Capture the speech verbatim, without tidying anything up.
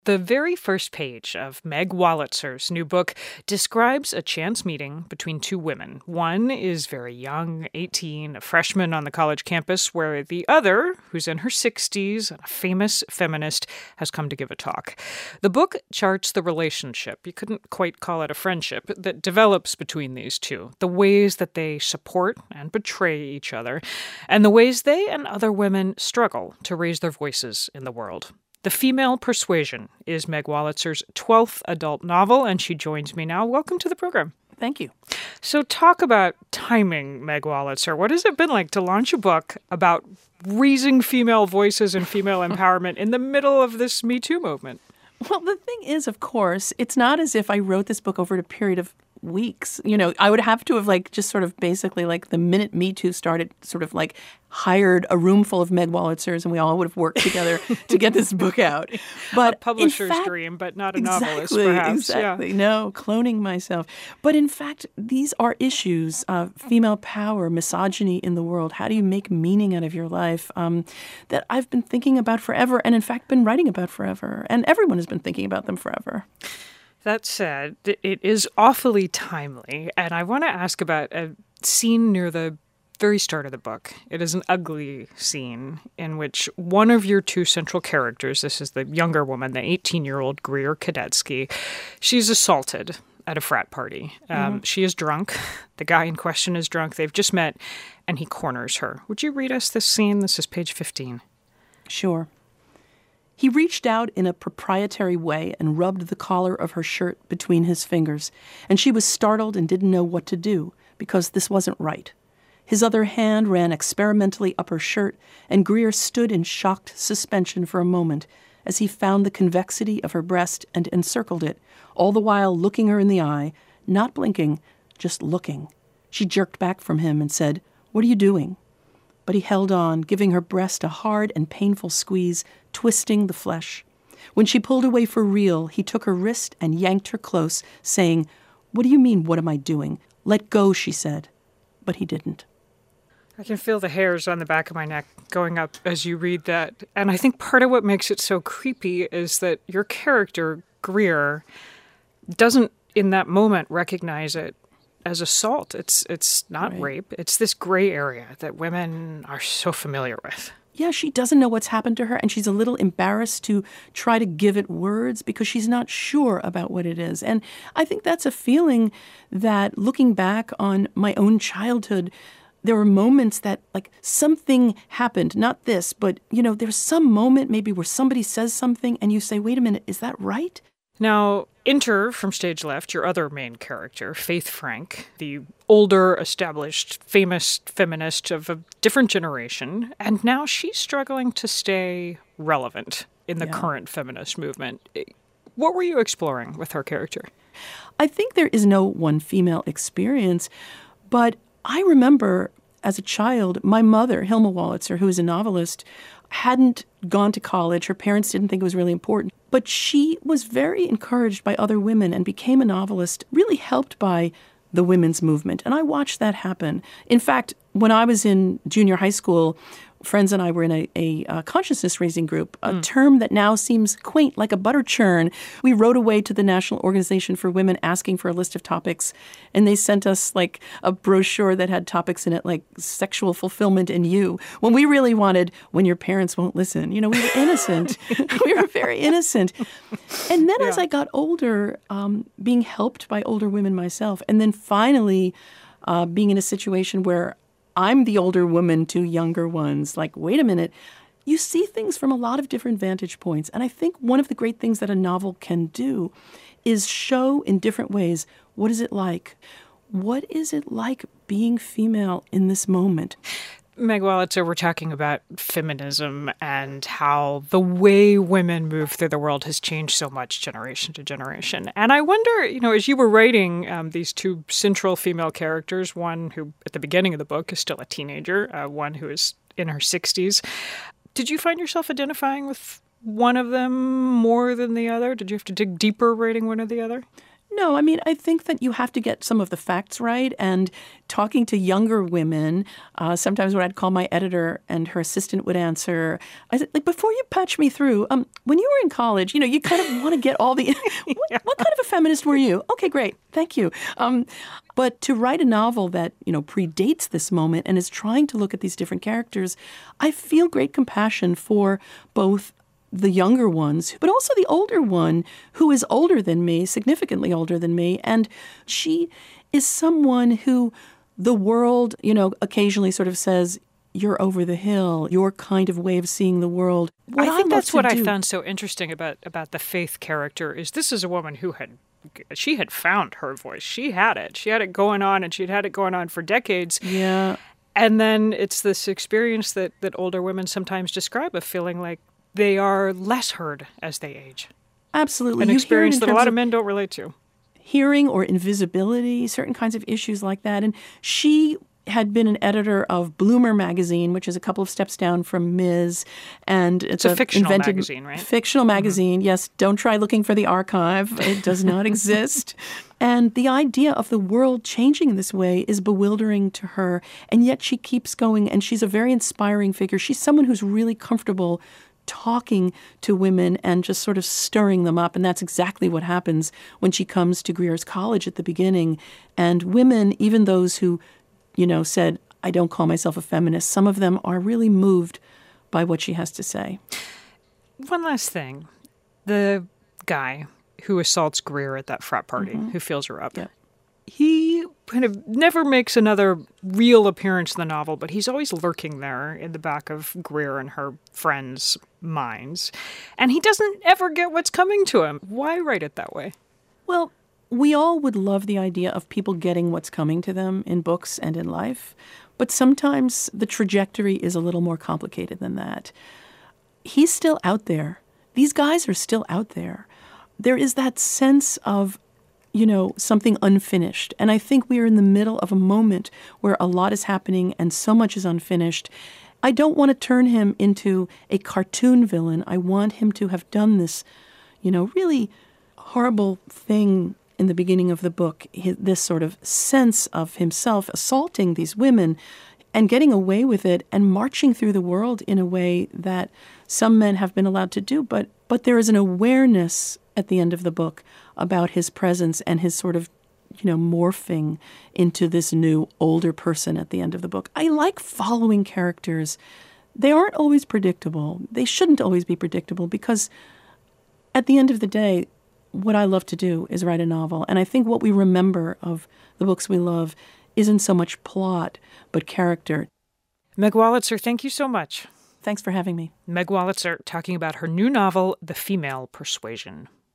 The very first page of Meg Wollitzer's new book describes a chance meeting between two women. One is very young, eighteen, a freshman on the college campus, where the other, who's in her sixties, a famous feminist, has come to give a talk. The book charts the relationship, you couldn't quite call it a friendship, that develops between these two, the ways that they support and betray each other, and the ways they and other women struggle to raise their voices in the world. The Female Persuasion is Meg Wollitzer's twelfth adult novel, and she joins me now. Welcome to the program. Thank you. So talk about timing, Meg Wolitzer. What has it been like to launch a book about raising female voices and female empowerment in the middle of this Me Too movement? Well, the thing is, of course, it's not as if I wrote this book over a period of weeks. You know, I would have to have like just sort of basically like the minute Me Too started, sort of like hired a room full of Meg Wollitzers and we all would have worked together to get this book out. But a publisher's fact, dream, but not a exactly, novelist, perhaps. Exactly. Yeah. No, cloning myself. But in fact, these are issues, uh, female power, misogyny in the world. How do you make meaning out of your life? Um, that I've been thinking about forever and in fact been writing about forever. And everyone has been thinking about them forever. That said, it is awfully timely, and I want to ask about a scene near the very start of the book. It is an ugly scene in which one of your two central characters, this is the younger woman, the eighteen-year-old Greer Kadetsky, she's assaulted at a frat party. Um, mm-hmm. She is drunk. The guy in question is drunk. They've just met, and he corners her. Would you read us this scene? This is page fifteen. Sure. He reached out in a proprietary way and rubbed the collar of her shirt between his fingers, and she was startled and didn't know what to do, because this wasn't right. His other hand ran experimentally up her shirt, and Greer stood in shocked suspension for a moment as he found the convexity of her breast and encircled it, all the while looking her in the eye, not blinking, just looking. She jerked back from him and said, "What are you doing?" But he held on, giving her breast a hard and painful squeeze, twisting the flesh. When she pulled away for real, he took her wrist and yanked her close, saying, "What do you mean, what am I doing? Let go," she said. But he didn't. I can feel the hairs on the back of my neck going up as you read that. And I think part of what makes it so creepy is that your character, Greer, doesn't in that moment recognize it as assault. It's it's not right. rape. It's this gray area that women are so familiar with. Yeah, she doesn't know what's happened to her, and she's a little embarrassed to try to give it words because she's not sure about what it is. And I think that's a feeling that, looking back on my own childhood, there were moments that, like, something happened, not this, but, you know, there's some moment maybe where somebody says something and you say, wait a minute, is that right? Now, enter from stage left your other main character, Faith Frank, the older, established, famous feminist of a different generation. And now she's struggling to stay relevant in the yeah. current feminist movement. What were you exploring with her character? I think there is no one female experience, but I remember as a child, my mother, Hilma Wolitzer, who is a novelist, hadn't gone to college. Her parents didn't think it was really important. But she was very encouraged by other women and became a novelist, really helped by the women's movement. And I watched that happen. In fact, when I was in junior high school, friends and I were in a, a, a consciousness-raising group, a mm. term that now seems quaint, like a butter churn. We wrote away to the National Organization for Women asking for a list of topics, and they sent us like a brochure that had topics in it like sexual fulfillment in you, when we really wanted when your parents won't listen. You know, we were innocent. We were very innocent. And then yeah. as I got older, um, being helped by older women myself, and then finally uh, being in a situation where I'm the older woman to younger ones. Like, wait a minute, you see things from a lot of different vantage points. And I think one of the great things that a novel can do is show in different ways, what is it like? What is it like being female in this moment? Meg Wolitzer, we're talking about feminism and how the way women move through the world has changed so much generation to generation. And I wonder, you know, as you were writing um, these two central female characters, one who at the beginning of the book is still a teenager, uh, one who is in her sixties, did you find yourself identifying with one of them more than the other? Did you have to dig deeper writing one or the other? No, I mean, I think that you have to get some of the facts right. And talking to younger women, uh, sometimes what I'd call my editor and her assistant would answer, I said, like, before you patch me through, um, when you were in college, you know, you kind of want to get all the, what, Yeah. what kind of a feminist were you? Okay, great. Thank you. Um, but to write a novel that, you know, predates this moment and is trying to look at these different characters, I feel great compassion for both the younger ones, but also the older one who is older than me, significantly older than me. And she is someone who the world, you know, occasionally sort of says, you're over the hill, your kind of way of seeing the world. What I think love that's to what I do- found so interesting about, about the Faith character is this is a woman who had she had found her voice. She had it. She had it going on, and she'd had it going on for decades. Yeah. And then it's this experience that, that older women sometimes describe of feeling like they are less heard as they age. Absolutely. An You hear it experience in that a terms lot of of men don't relate to. hearing or invisibility, certain kinds of issues like that. And she had been an editor of Bloomer magazine, which is a couple of steps down from Miz, and it's, It's a fictional invented magazine, right? Fictional magazine. Mm-hmm. Yes, don't try looking for the archive; it does not exist. And the idea of the world changing this way is bewildering to her, and yet she keeps going. And she's a very inspiring figure. She's someone who's really comfortable talking to women and just sort of stirring them up. And that's exactly what happens when she comes to Greer's College at the beginning. And women, even those who, you know, said, I don't call myself a feminist, some of them are really moved by what she has to say. One last thing. The guy who assaults Greer at that frat party, mm-hmm. who feels her up, yeah. he kind of never makes another real appearance in the novel, but he's always lurking there in the back of Greer and her friends' minds. And he doesn't ever get what's coming to him. Why write it that way? Well, we all would love the idea of people getting what's coming to them in books and in life, but sometimes the trajectory is a little more complicated than that. He's still out there. These guys are still out there. There is that sense of, you know, something unfinished. And I think we are in the middle of a moment where a lot is happening and so much is unfinished. I don't want to turn him into a cartoon villain. I want him to have done this, you know, really horrible thing in the beginning of the book, this sort of sense of himself assaulting these women and getting away with it and marching through the world in a way that some men have been allowed to do. But but there is an awareness at the end of the book about his presence and his sort of, you know, morphing into this new older person at the end of the book. I like following characters. They aren't always predictable. They shouldn't always be predictable because at the end of the day, what I love to do is write a novel. And I think what we remember of the books we love isn't so much plot, but character. Meg Wolitzer, thank you so much. Thanks for having me. Meg Wolitzer talking about her new novel, The Female Persuasion.